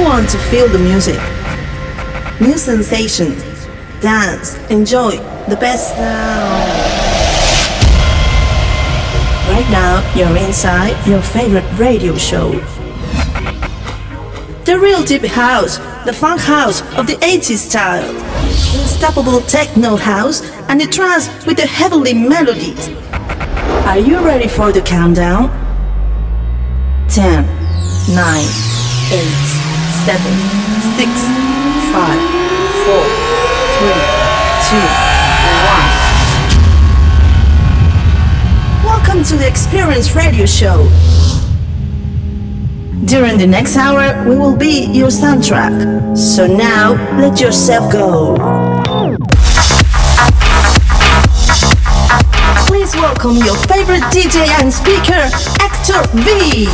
want to feel the music. New sensation. Dance. Enjoy the best now. Right now, you're inside your favorite radio show. The real deep house, the funk house of the 80s style. Unstoppable techno house and the trance with the heavenly melodies. Are you ready for the countdown? 10, 9, 8, 7, 6, 5, 4, 3, 2, 1. Welcome to the Experience Radio Show. During the next hour, we will be your soundtrack. So now, let yourself go. Please welcome your favorite DJ and speaker, Hector V.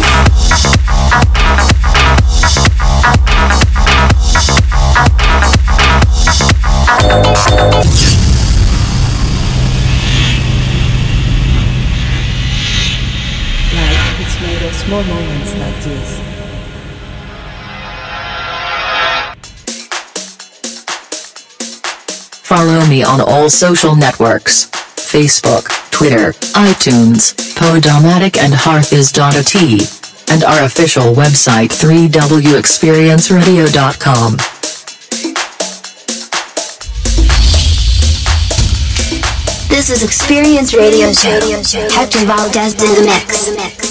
Life is made of small moments like this. Follow me on all social networks. Facebook, Twitter, iTunes, Podomatic and Hearthis.at. And our official website 3wexperienceradio.com. This is Experience Radio Show. Hector Valdez in the mix.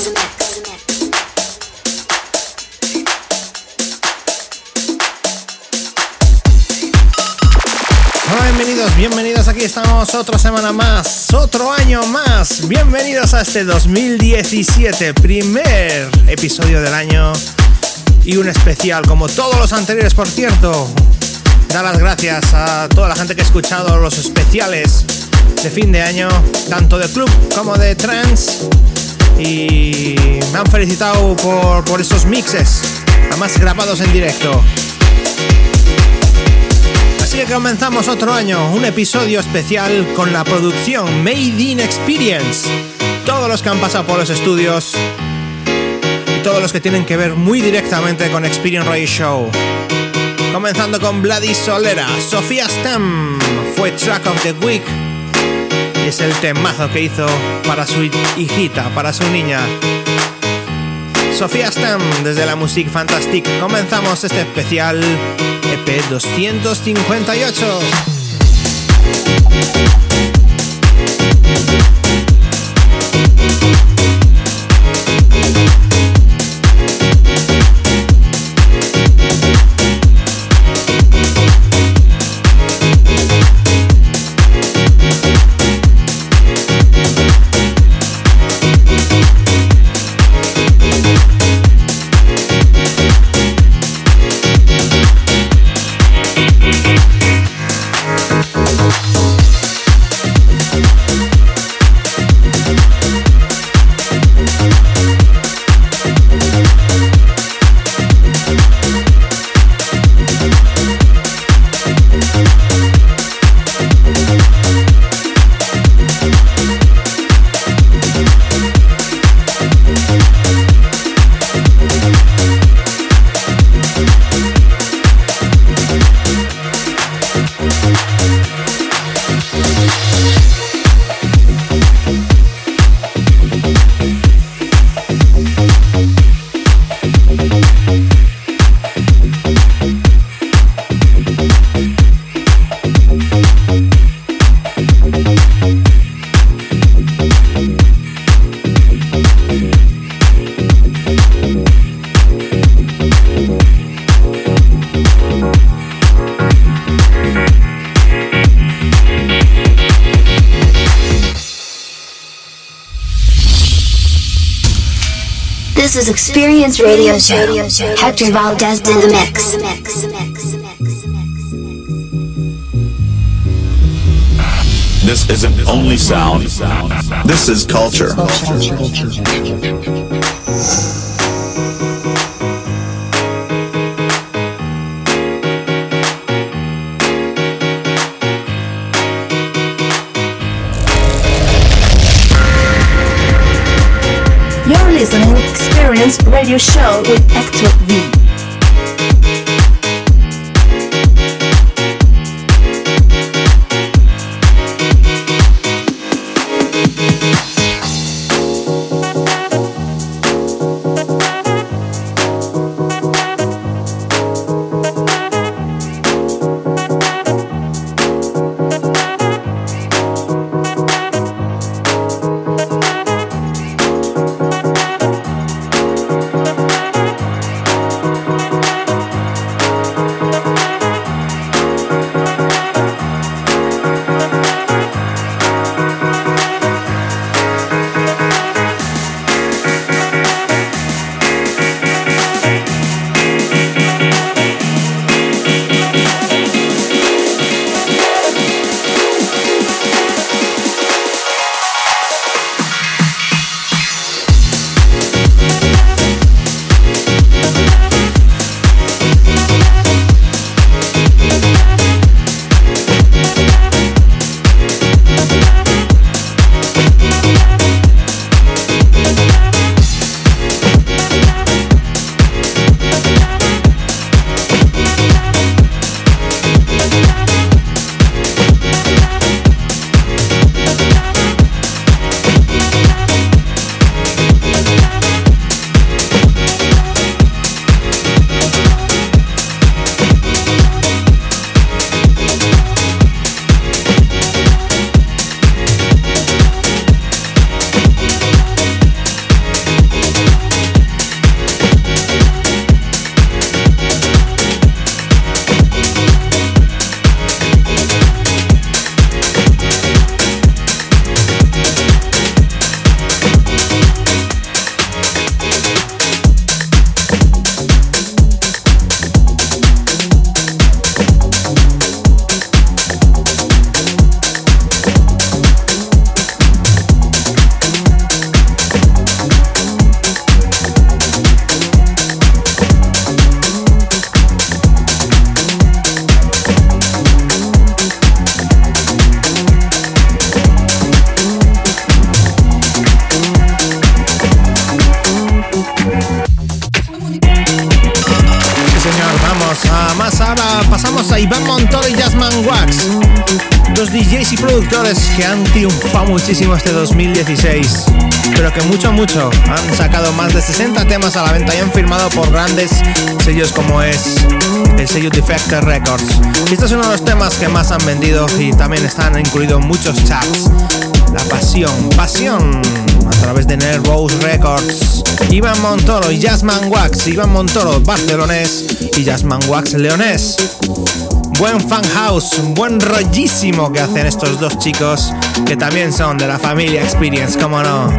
Hola, bienvenidos, aquí estamos otra semana más, otro año más. Bienvenidos a este 2017, primer episodio del año y un especial como todos los anteriores, por cierto. Dar las gracias a toda la gente que ha escuchado los especiales de fin de año, tanto de club como de trance, y me han felicitado por esos mixes, además grabados en directo. Así que comenzamos otro año, un episodio especial con la producción Made in Experience. Todos los que han pasado por los estudios y todos los que tienen que ver muy directamente con Experience Radio Show. Comenzando con Bloody Solera, Sofía Stam fue Track of the Week y es el temazo que hizo para su hijita, para su niña. Sofía Stam desde la Musique Fantastique. Comenzamos este especial EP 258. This is Experience Radio Show. Hector Valdez in the mix. This isn't only sound. This is culture. You're listening to Experience Radio Show with Hector V. tenemos a Iván Montoro y Jasmine Wax, dos DJs y productores que han triunfado muchísimo este 2016, pero que mucho han sacado más de 60 temas a la venta y han firmado por grandes sellos como es el sello Defected Records. Y este es uno de los temas que más han vendido y también están incluidos en muchos charts. La Pasión, a través de Nervous Records. Iván Montoro y Jasmine Wax. Iván Montoro, barcelonés, y Jasmine Wax, leonés. Buen fan house, buen rollísimo que hacen estos dos chicos, que también son de la familia Experience, cómo no.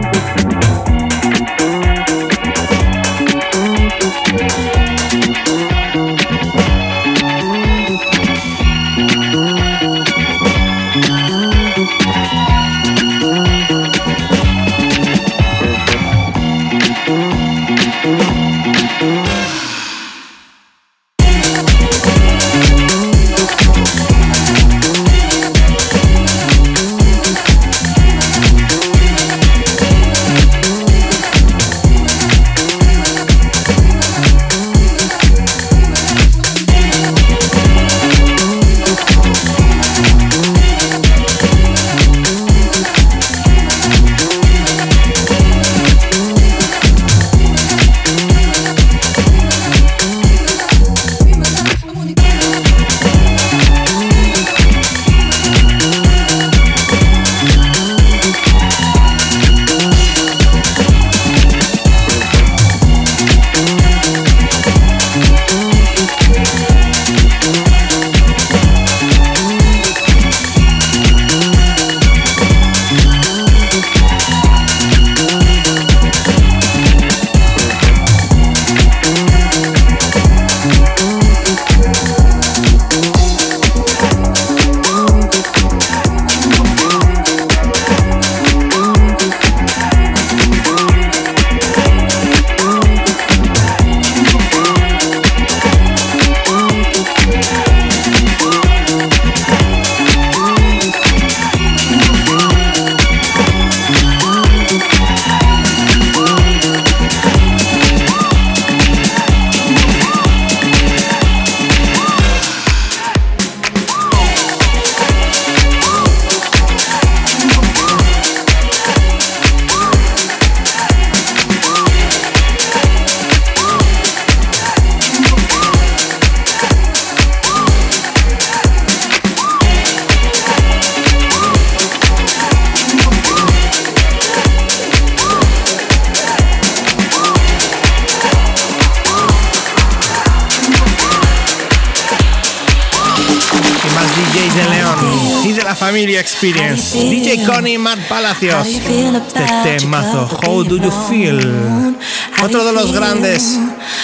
Familia Experience, DJ Connie y Matt Palacios. Este temazo, How Do You Feel? Otro de los grandes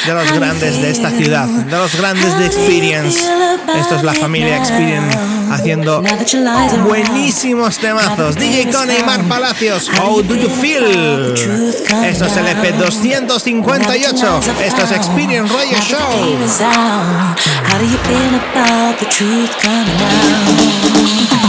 de esta ciudad, de los grandes de Experience. Esto es la Familia Experience haciendo buenísimos temazos. DJ Connie y Matt Palacios, How Do You Feel? Esto es el EP 258. Esto es Experience Radio Show. How do you feel about the truth coming out?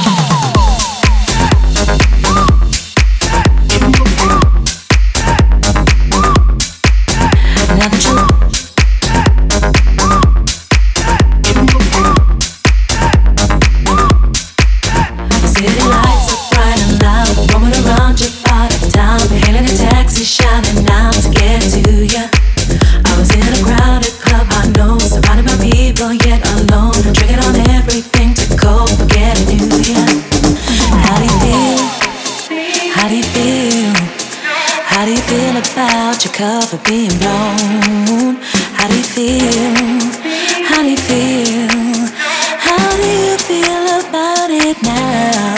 Cover being blown. How do you feel? How do you feel? How do you feel about it now?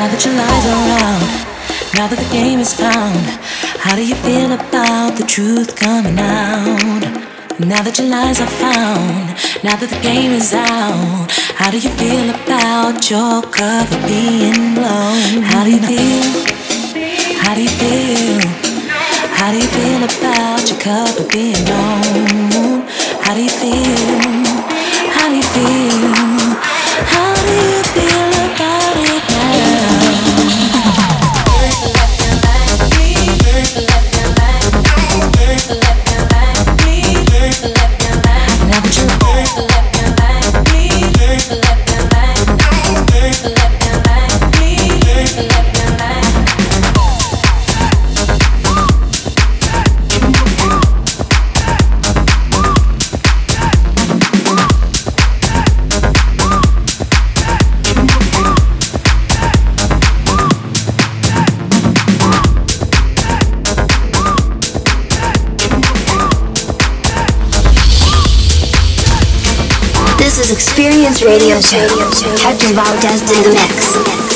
Now that your lies are around, now that the game is found, how do you feel about the truth coming out? Now that your lies are found, now that the game is out, how do you feel about your cover being blown? How do you feel? How do you feel? How do you feel about your cover being blown? How do you feel? How do you feel? How do you feel about it now? This is Experience Radio Show. Hector Valdez in the mix.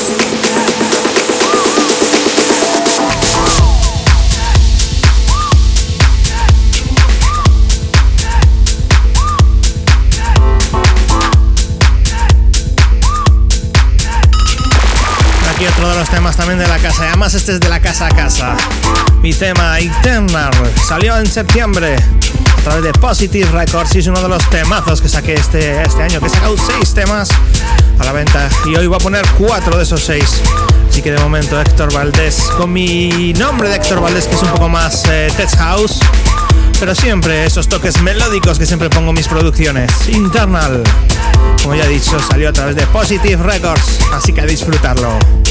Aquí otro de los temas también de la casa, y además este es de la casa a casa. Mi tema Eternal salió en septiembre a través de Positive Records y es uno de los temazos que saqué este año, que he sacado 6 temas a la venta y hoy voy a poner 4 de esos 6. Así que de momento Héctor Valdés, con mi nombre de Héctor Valdés, que es un poco más tech house, pero siempre esos toques melódicos que siempre pongo en mis producciones. Internal, como ya he dicho, salió a través de Positive Records, así que a disfrutarlo.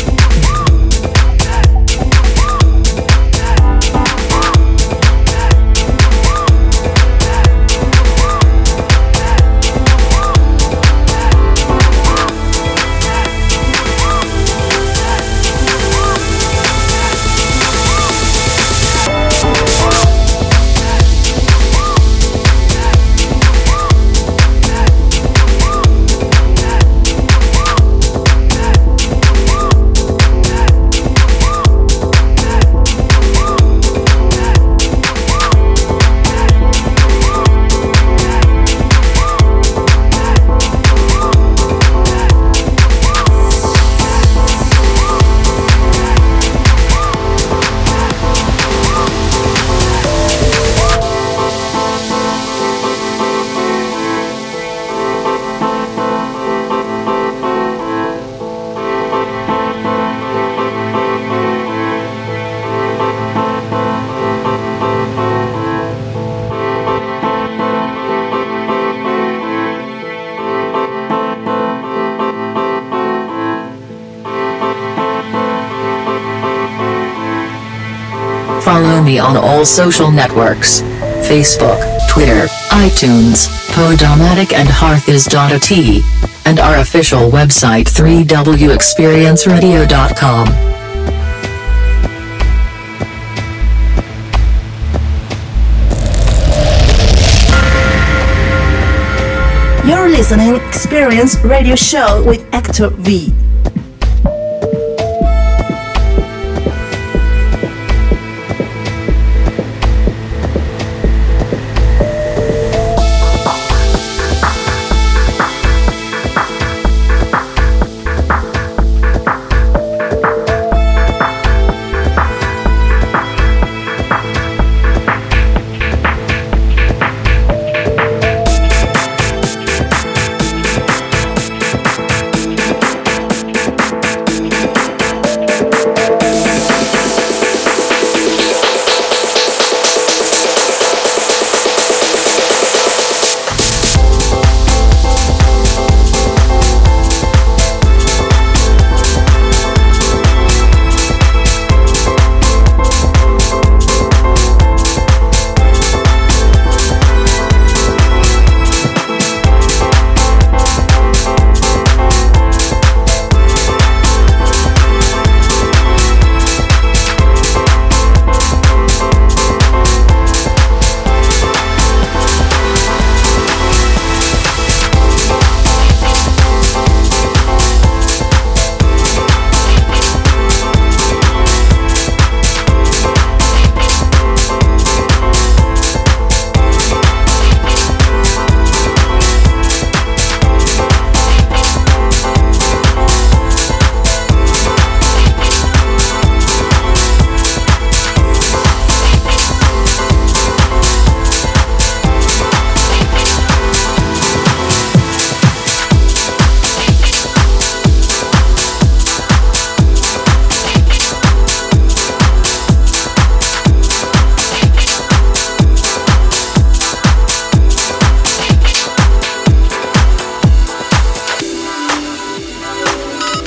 Follow me on all social networks: Facebook, Twitter, iTunes, Podomatic and Hearthis.at, and our official website 3wexperienceradio.com. You're listening Experience Radio Show with Hector V.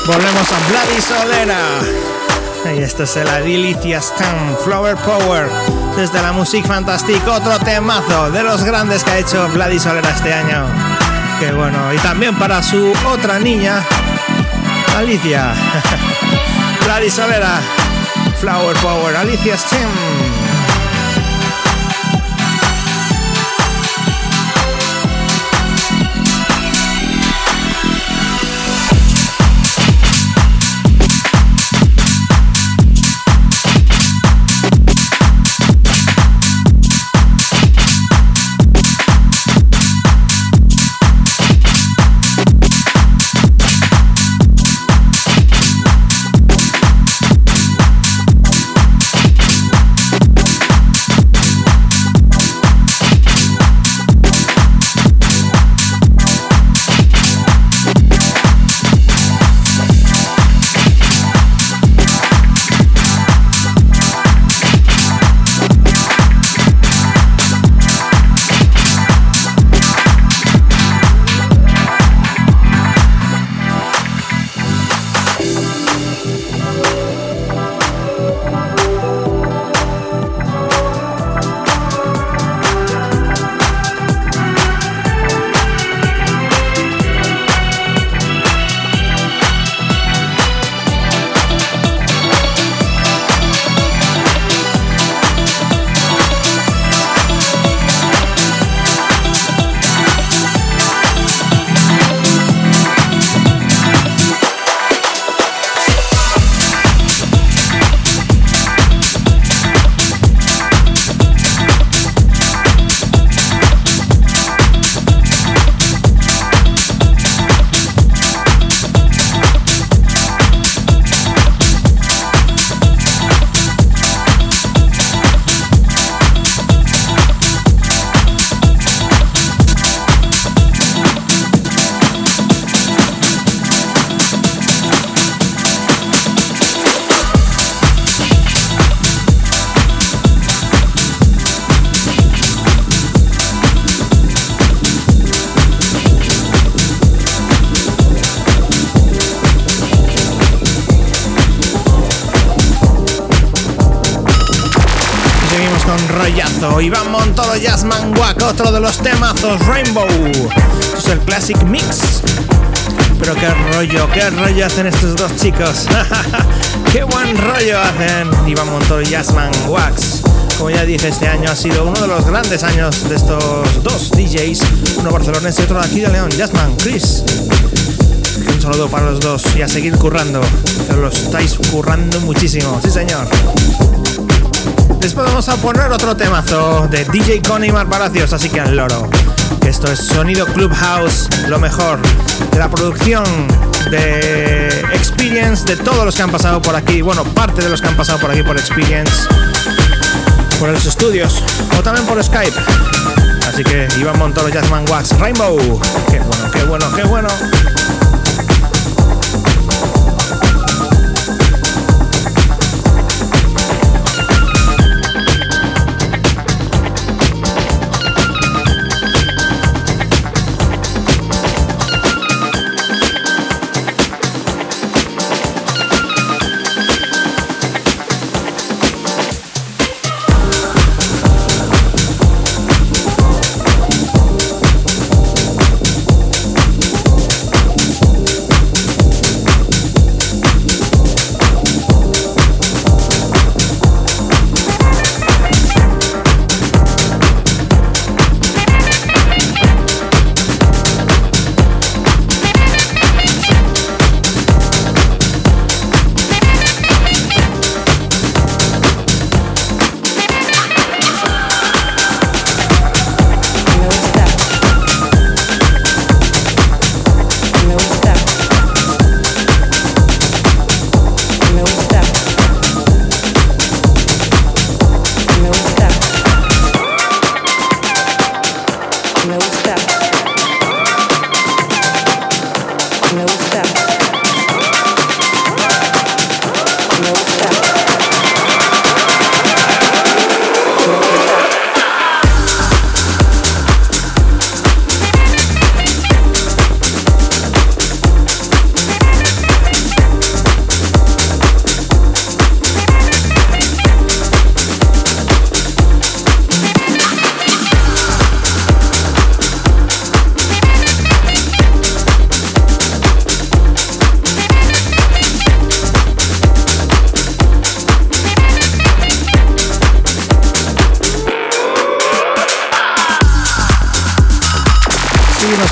Volvemos a Bloody Solera. Y esto es el Alicia Stan, Flower Power, desde la Music Fantastic, otro temazo de los grandes que ha hecho Bloody Solera este año. Qué bueno, y también para su otra niña, Alicia. Bloody Solera, Flower Power, Alicia Stan. Iván Montoro, Jazzman Wack, otro de los temazos, Rainbow. Esto es el Classic Mix. Pero qué rollo hacen estos dos chicos. Qué buen rollo hacen Iván Montoro y Jazzman Wack. Como ya dije, este año ha sido uno de los grandes años de estos dos DJs, uno barcelonés y otro de aquí de León, Jazzman, Chris. Un saludo para los dos y a seguir currando, que lo estáis currando muchísimo, sí señor. Después vamos a poner otro temazo de DJ Connie y Mar Palacios, así que al loro. Esto es Sonido Clubhouse, lo mejor de la producción de Experience, de todos los que han pasado por aquí, bueno, parte de los que han pasado por aquí por Experience, por los estudios o también por Skype. Así que Iván Montoro, Jazzman Wax, Rainbow. Qué bueno, qué bueno, qué bueno.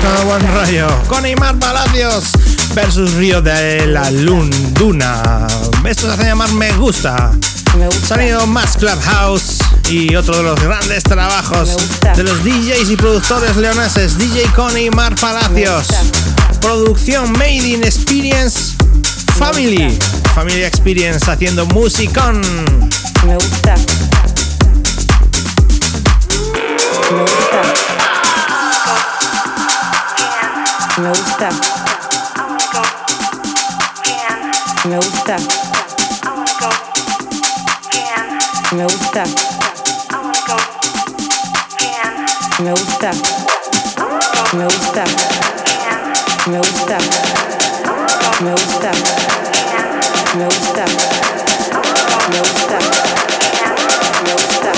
con el buen rollo. Con Aymar Palacios versus Río de la Luna. Esto se hace llamar Me Gusta. Sonido más Clubhouse y otro de los grandes trabajos de los DJs y productores leoneses. DJ con Aymar Palacios. Producción Made in Experience Family. Family Experience haciendo musicón. Me gusta. Me gusta. Me gusta. Me gusta. Me gusta. Me gusta. Me gusta. Me gusta. Me gusta. Me gusta. Me gusta. Me gusta.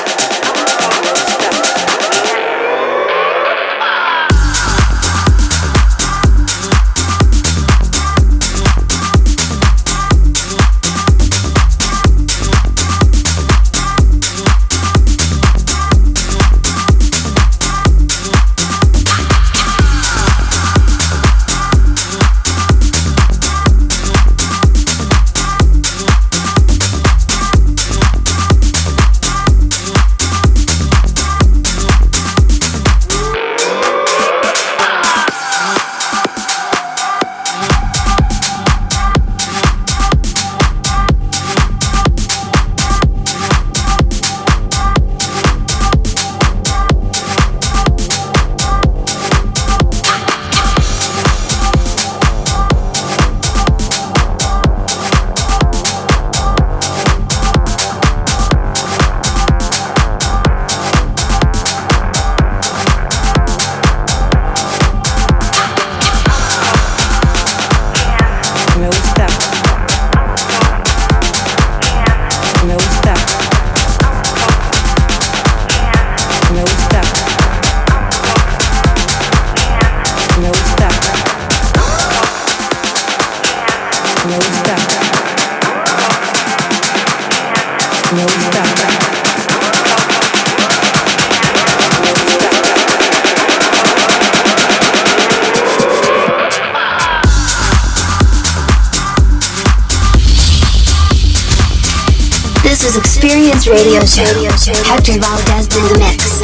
This is Experience Radio Show. Hector Valdez in the mix.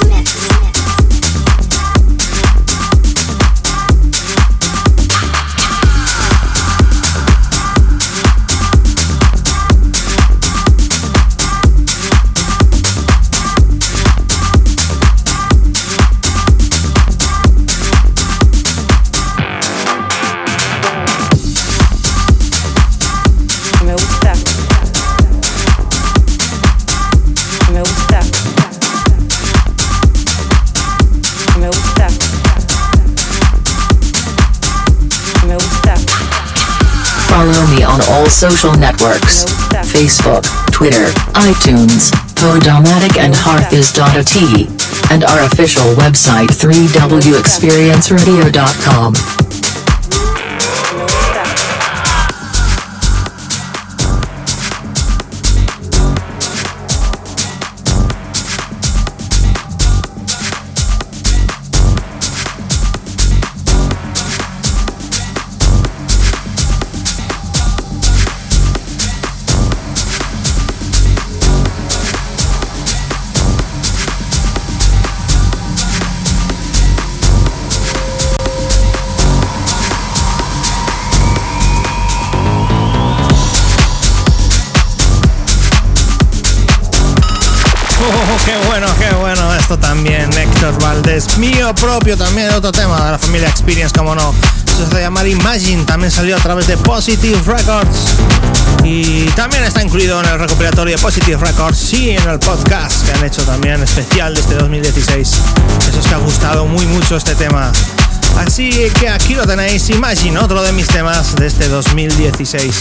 Follow me on all social networks. Facebook, Twitter, iTunes, Podomatic and Hearthis.at, and our official website 3wexperienceradio.com. Qué bueno esto también, Héctor Valdez. Mío propio también, otro tema de la familia Experience, como no. Eso se llama Imagine, también salió a través de Positive Records. Y también está incluido en el recopilatorio de Positive Records y en el podcast que han hecho también especial de este 2016. Eso es que ha gustado muy mucho este tema. Así que aquí lo tenéis, Imagine, otro de mis temas de este 2016.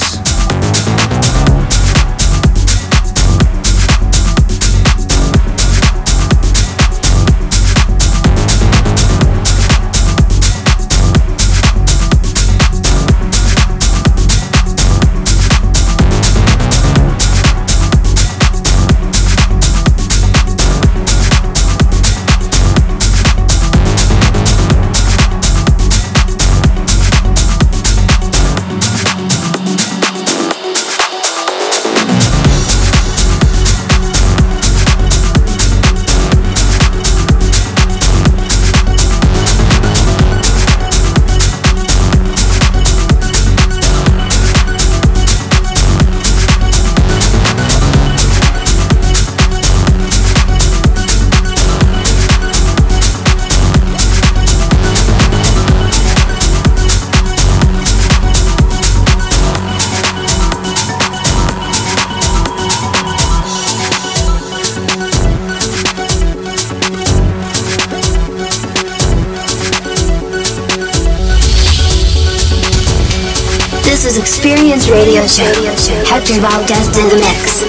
is Experience Radio Show. Hector Valdez in the mix.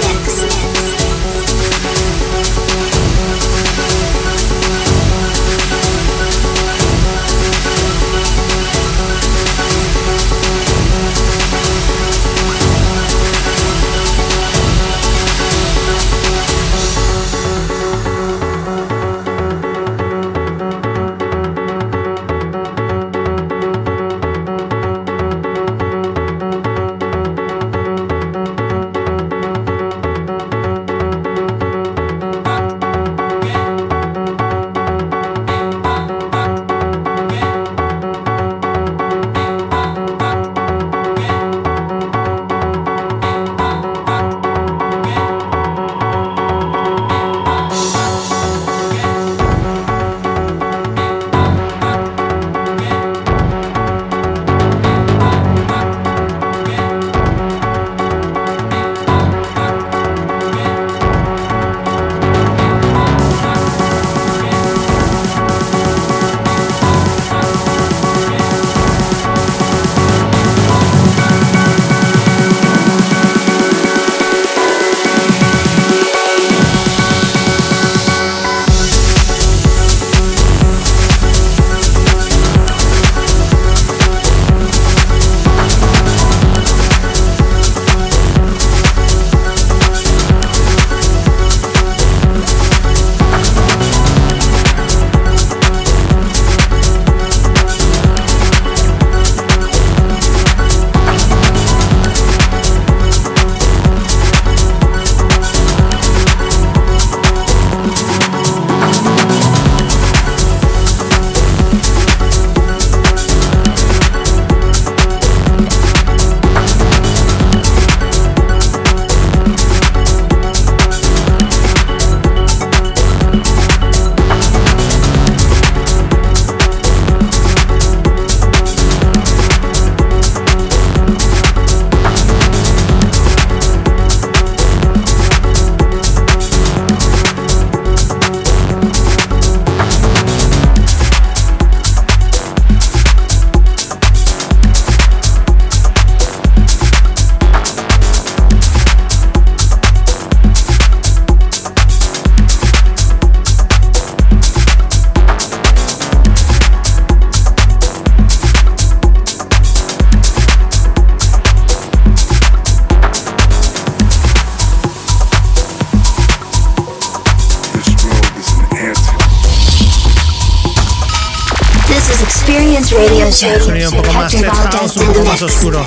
Sonido un poco más tech house, un poco más oscuro.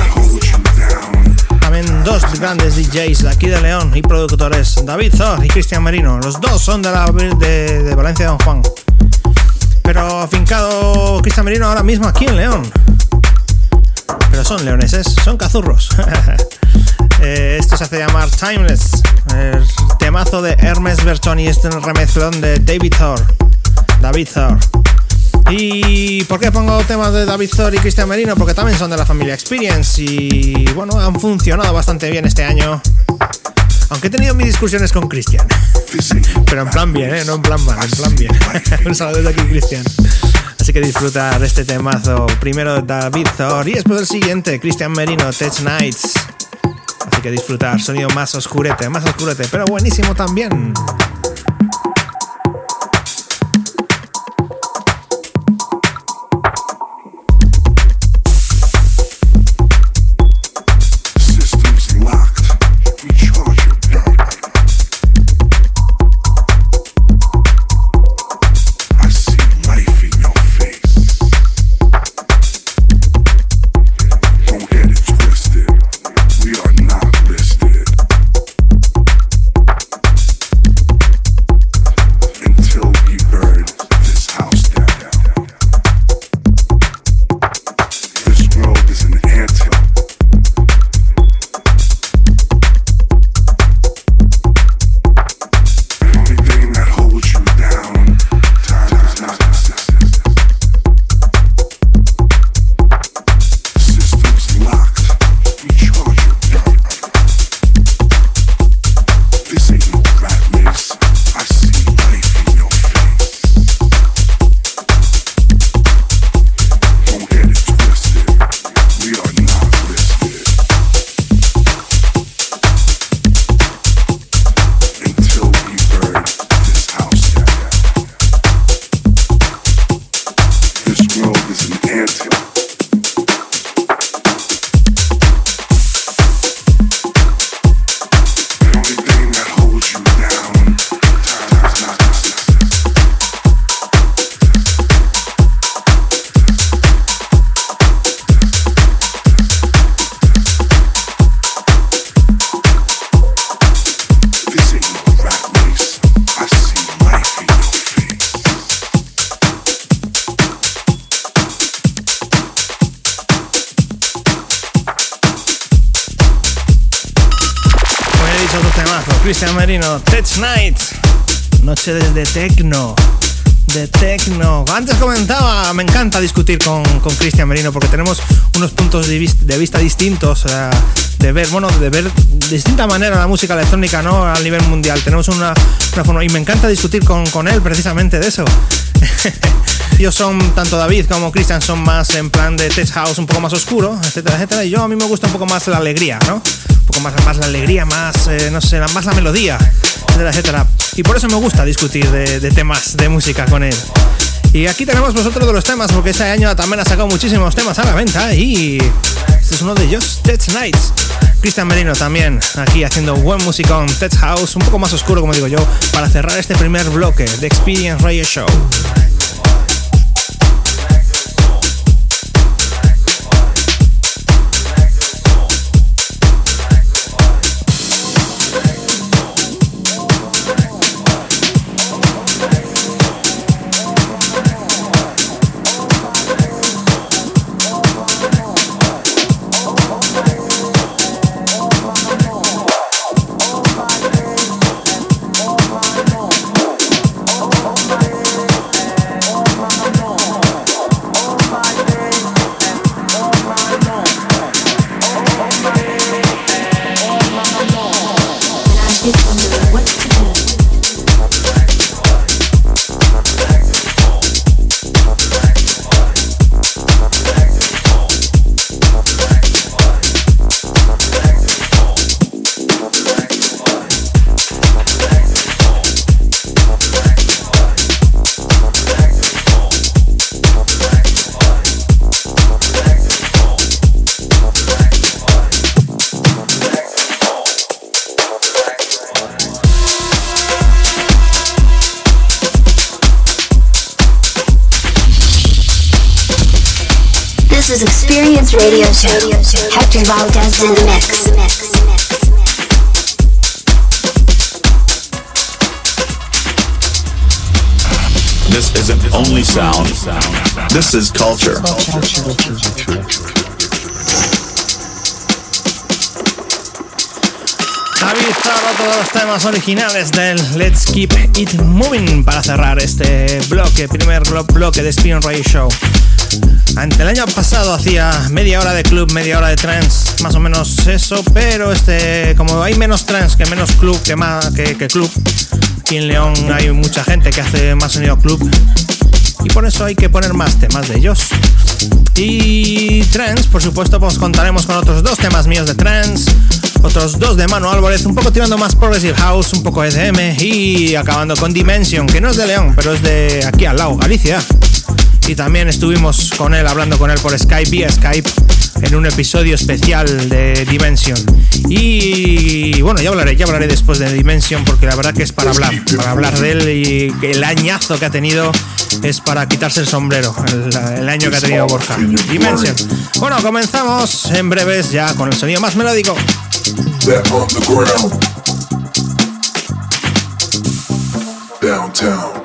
También dos grandes DJs de aquí de León y productores, David Thor y Cristian Merino. Los dos son de Valencia Don Juan, pero afincado Cristian Merino ahora mismo aquí en León. Pero son leoneses, son cazurros. Esto se hace llamar Timeless, el temazo de Hermes Bertoni, este remezclón de David Thor. ¿Y por qué pongo temas de David Thor y Cristian Merino? Porque también son de la familia Experience y bueno, han funcionado bastante bien este año. Aunque he tenido mis discusiones con Cristian. Pero en plan bien, no en plan mal, en plan bien. Un saludo desde aquí, Cristian. Así que disfrutar de este temazo. Primero David Thor y después el siguiente, Cristian Merino, Tech Nights. Así que disfrutar, sonido más oscurete, pero buenísimo también. Cristian Merino, Tech Night, noche de techno. De techno. Antes comentaba, me encanta discutir con Cristian Merino porque tenemos unos puntos de vista distintos, de ver de distinta manera la música electrónica, ¿no? A nivel mundial. Tenemos una forma, y me encanta discutir con él precisamente de eso. Ellos son, tanto David como Cristian, son más en plan de tech house, un poco más oscuro, etcétera, etcétera. Y a mí me gusta un poco más la alegría, ¿no? Un poco más la alegría, más, no sé, más la melodía, etcétera, etcétera. Y por eso me gusta discutir de temas de música con él. Y aquí tenemos otro de los temas, porque este año también ha sacado muchísimos temas a la venta. Y este es uno de ellos, Tech Nights. Cristian Merino también, aquí haciendo buen musicón, Tech House, un poco más oscuro, como digo yo, para cerrar este primer bloque de Experience Radio Show. Experience Radio Show. Hector Valdez in the mix. This isn't only sound. This is culture. David Zarra, todos los temas originales del Let's Keep It Moving para cerrar este bloque, primer bloque de Experience Radio Show. Ante el año pasado hacía media hora de club, media hora de trance, más o menos eso, pero como hay menos trance que menos club que club, aquí en León hay mucha gente que hace más sonido club y por eso hay que poner más temas de ellos. Y trance, por supuesto, pues contaremos con otros 2 temas míos de trance, otros 2 de Manu Álvarez, un poco tirando más Progressive House, un poco EDM y acabando con Dimension, que no es de León, pero es de aquí al lado, Galicia. Y también estuvimos hablando con él por Skype, vía Skype, en un episodio especial de Dimension. Y bueno, ya hablaré después de Dimension, porque la verdad que es para hablar de él, y el añazo que ha tenido es para quitarse el sombrero, el año que ha tenido Borja. Dimension. Bueno, comenzamos en breves ya con el sonido más melódico. Downtown.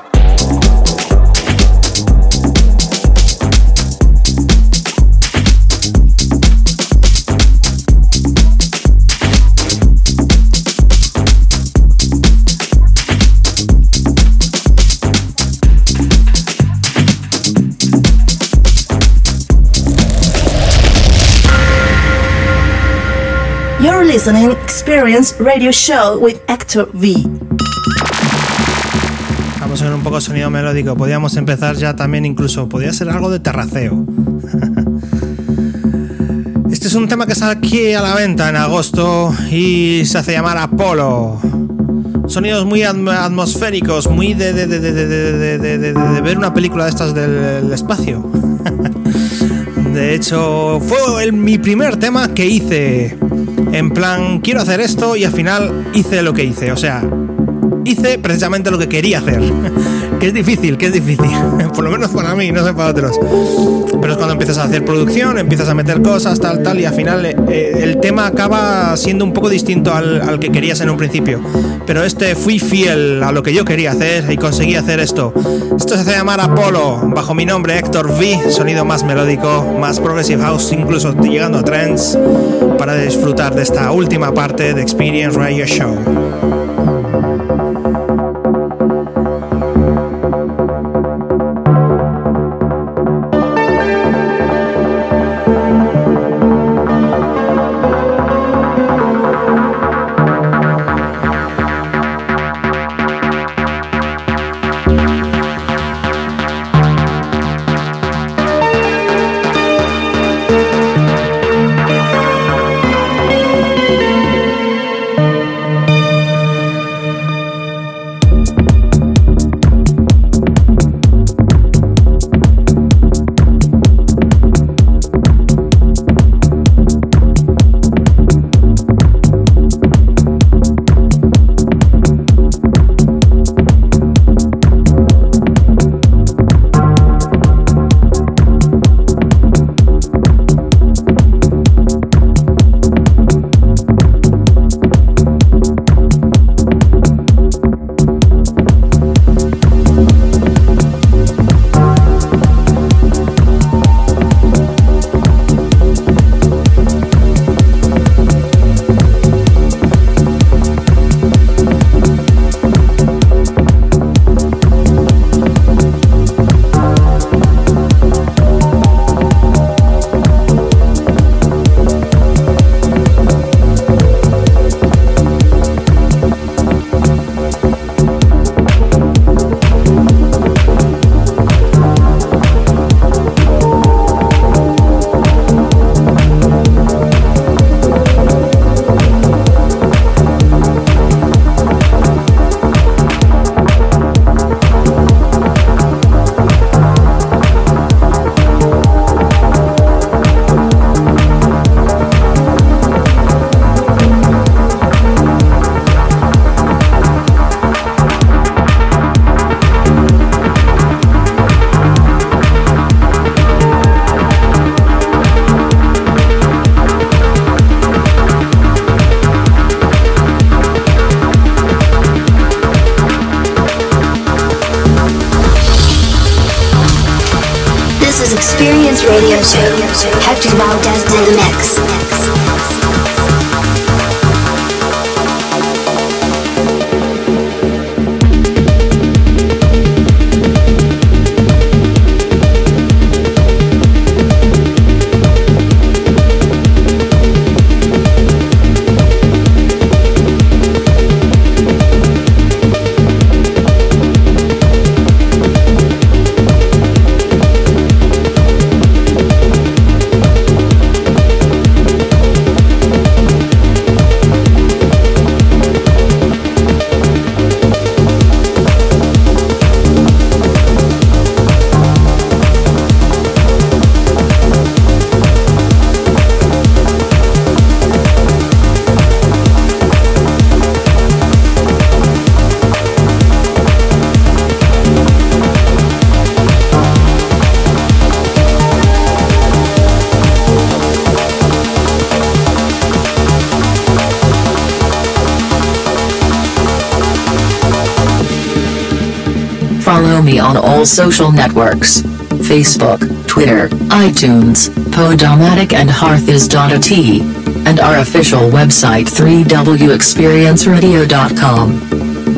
You're listening Experience Radio Show with Hector V. Vamos a ver un poco de sonido melódico. Podríamos empezar ya también, incluso podría ser algo de terraceo. Este es un tema que sale aquí a la venta en agosto y se hace llamar Apollo. Sonidos muy atmosféricos, muy de ver una película de estas del espacio. De hecho, fue mi primer tema que hice. En plan, quiero hacer esto, y al final hice lo que hice. O sea, hice precisamente lo que quería hacer. Que es difícil. Por lo menos para mí, no sé para otros. Pero es cuando empiezas a hacer producción, empiezas a meter cosas, tal, y al final el tema acaba siendo un poco distinto al que querías en un principio. Pero fui fiel a lo que yo quería hacer y conseguí hacer esto. Esto se hace llamar Apollo, bajo mi nombre Hector V. Sonido más melódico, más progressive house, incluso llegando a trance, para disfrutar de esta última parte de Experience Radio Show. This is Experience Radio Show. Hector Valdez in the mix. Follow me on all social networks. Facebook, Twitter, iTunes, Podomatic and Hearthis.at. And our official website 3wexperienceradio.com.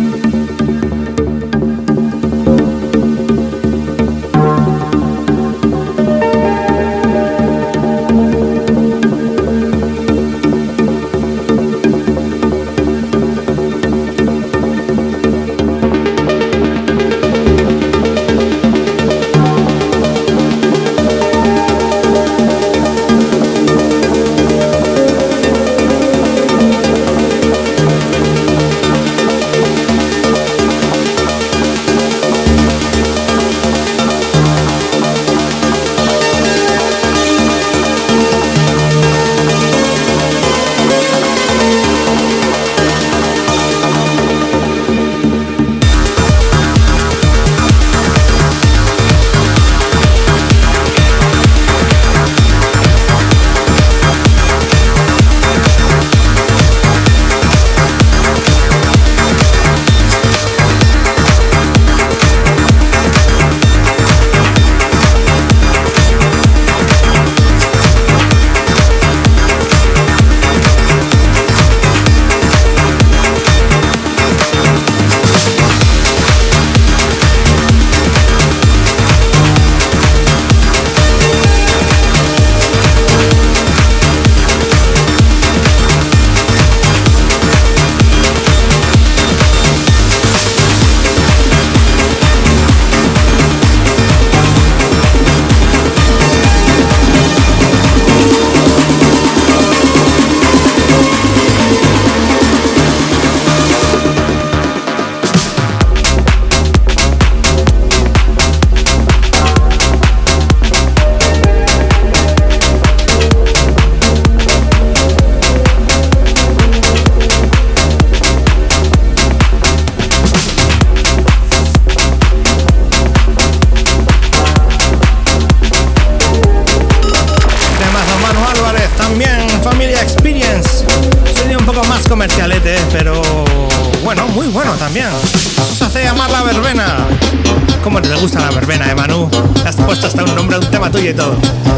comercialete, pero bueno, muy bueno también. Eso se hace llamar La Verbena. ¿Cómo te gusta La Verbena, Manu? Has puesto hasta un nombre, un tema tuyo y todo.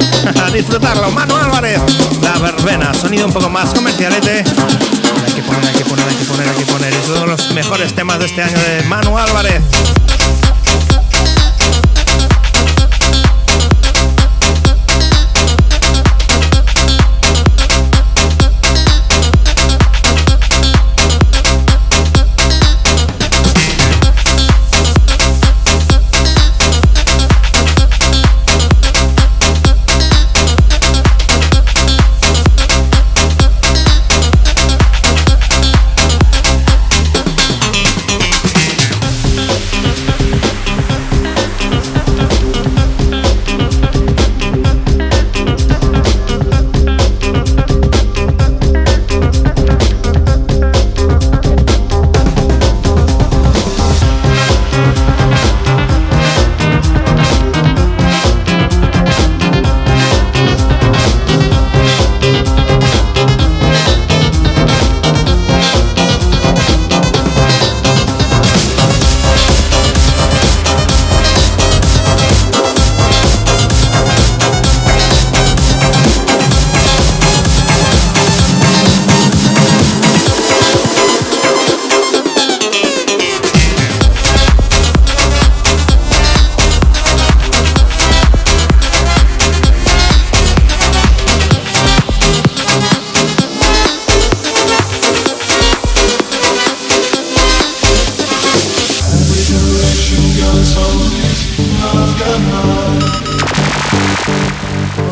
A disfrutarlo, Manu Álvarez. La Verbena, sonido un poco más comercialete. Hay que poner. Es uno de los mejores temas de este año de Manu Álvarez.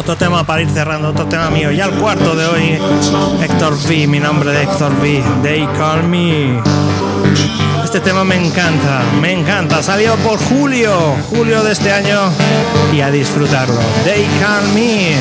otro tema para ir cerrando, otro tema mío. Ya el cuarto de hoy, Héctor V, mi nombre de Héctor V, They Call Me. Este tema me encanta. Salió por julio de este año y a disfrutarlo. They Call Me.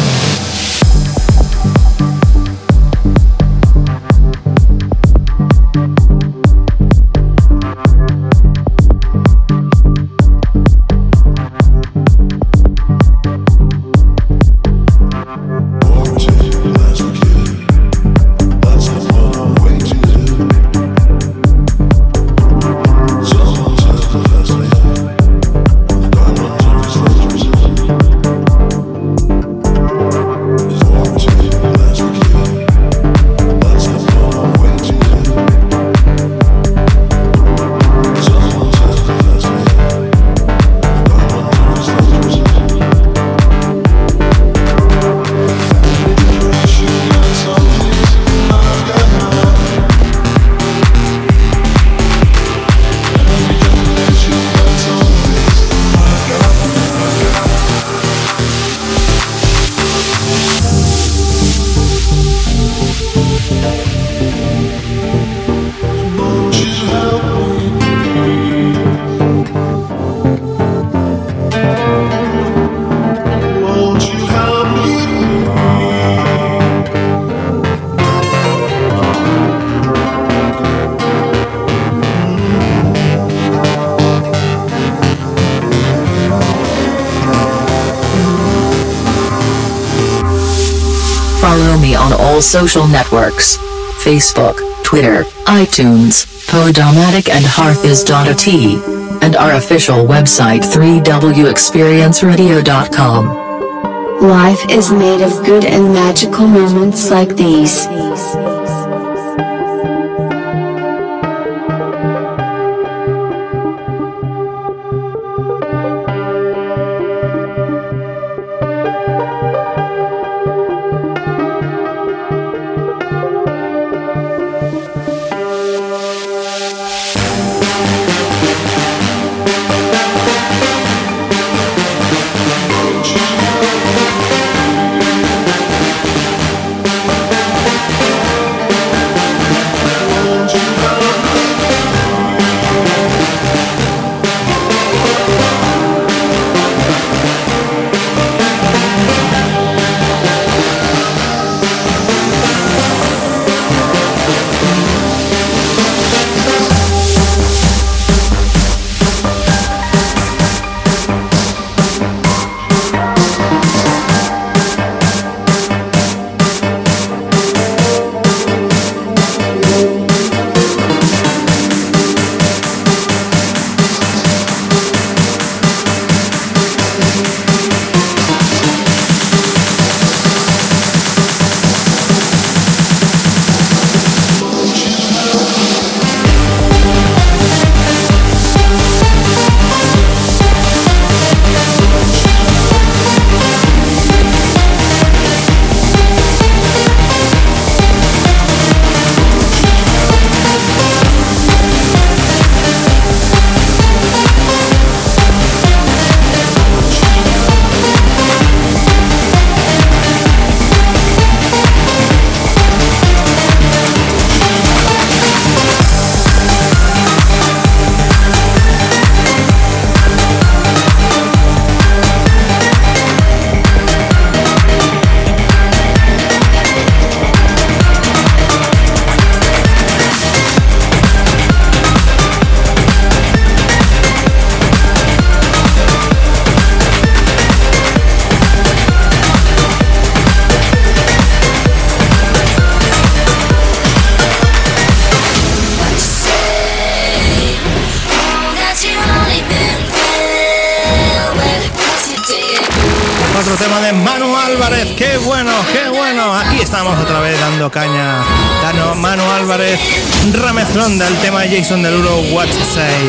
Follow me on all social networks. Facebook, Twitter, iTunes, Podomatic and Hearthis.at. And our official website 3wexperienceradio.com. Life is made of good and magical moments like these. Otro tema de Manu Álvarez, qué bueno, qué bueno. Aquí estamos otra vez dando caña. Manu Álvarez, remezclón del tema de Jason Derulo, What to Say.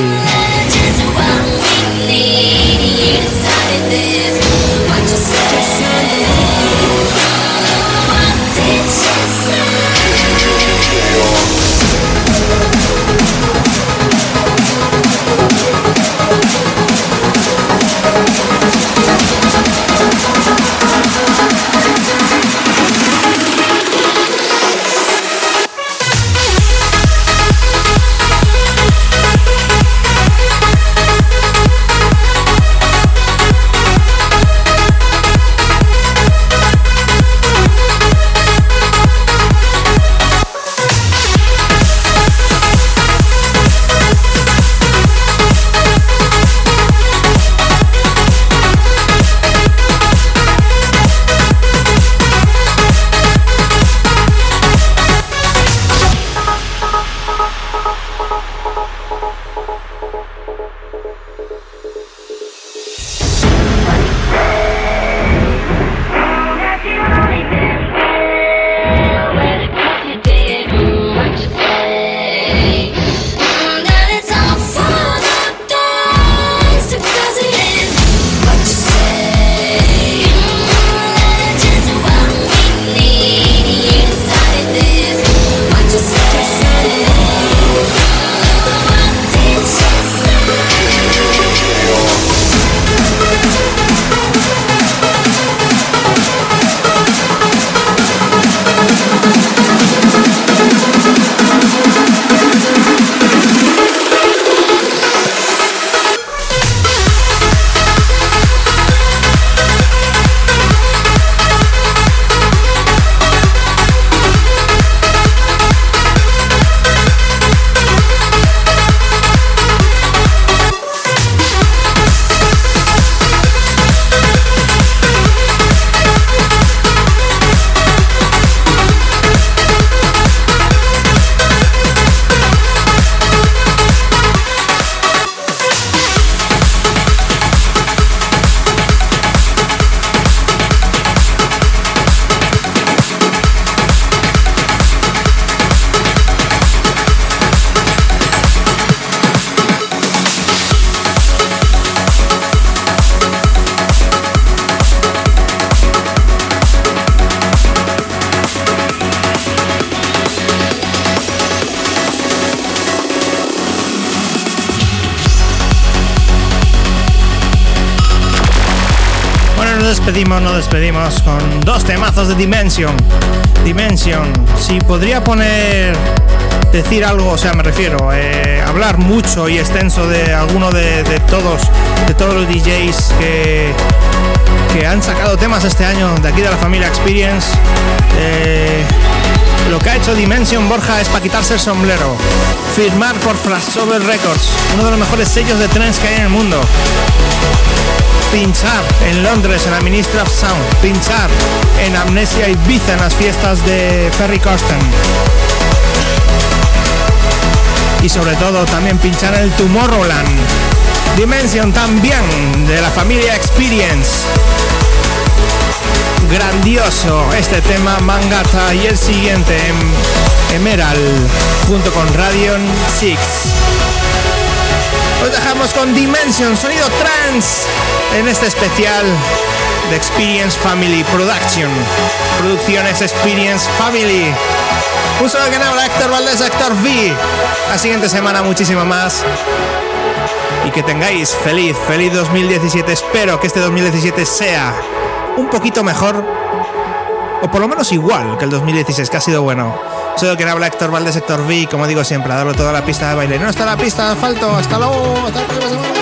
nos despedimos con dos temazos de Dimension. Si podría decir algo, o sea, me refiero, hablar mucho y extenso de alguno de todos los DJs que han sacado temas este año de aquí de la familia Experience. Lo que ha hecho Dimension, Borja, es para quitarse el sombrero, firmar por Flashover Records, uno de los mejores sellos de trance que hay en el mundo, pinchar en Londres en la Ministry of Sound, pinchar en Amnesia Ibiza en las fiestas de Ferry Corsten, y sobre todo también pinchar en el Tomorrowland. Dimension también de la familia Experience. Grandioso este tema, Mangata, y el siguiente, Emerald, junto con Radion 6. Os dejamos con Dimension, sonido trance, en este especial de Experience Family Production. Producciones Experience Family. Un saludo que habla, Héctor Valdés, Héctor V. La siguiente semana muchísimo más. Y que tengáis feliz 2017. Espero que este 2017 sea un poquito mejor, o por lo menos igual que el 2016, que ha sido bueno. Soy quien habla, Héctor Valdés, Héctor V, como digo siempre, a darlo toda la pista de baile. No está la pista de asfalto. Hasta luego, hasta la próxima semana.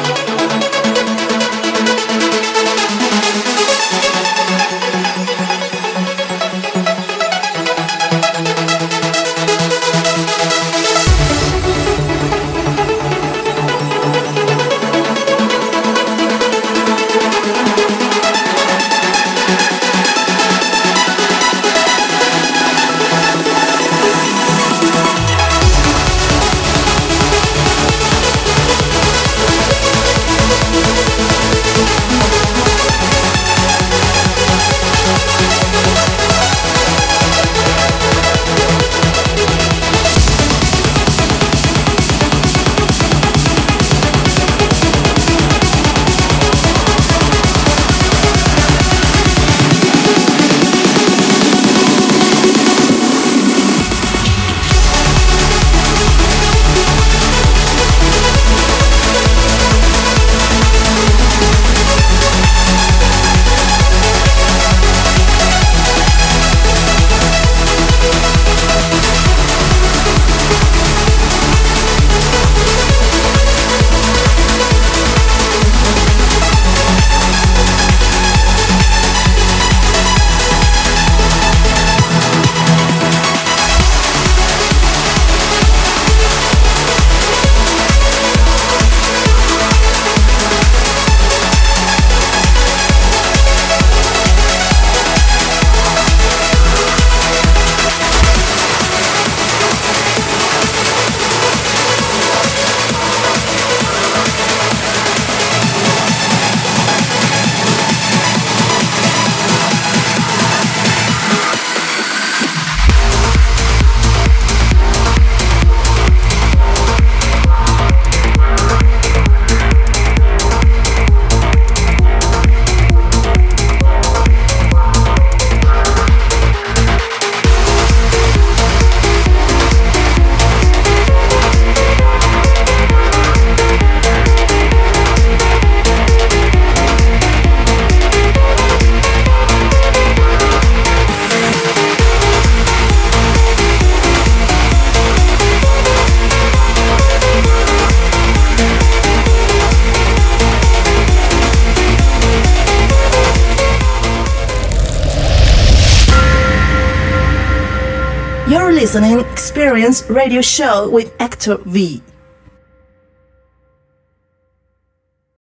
Listening Experience Radio Show with Héctor V.